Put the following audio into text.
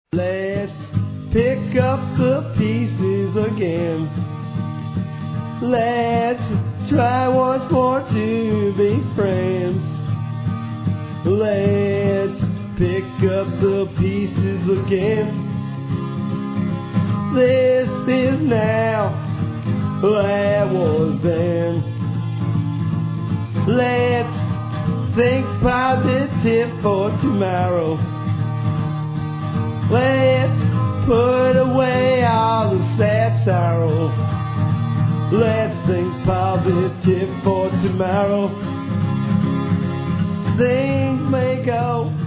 Let's pick up the pieces again. Let's try once more to be friends. Let's pick up the pieces again. This is now, that was then. Let's think positive for tomorrow. Let's put away all the sad sorrow. Let's think positive for tomorrow. Things may go